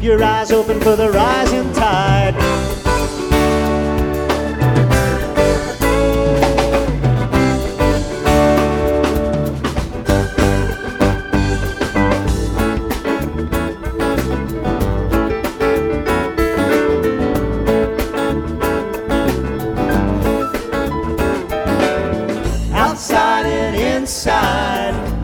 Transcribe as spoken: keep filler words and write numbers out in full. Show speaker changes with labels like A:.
A: your eyes open for the rising tide. Outside and inside,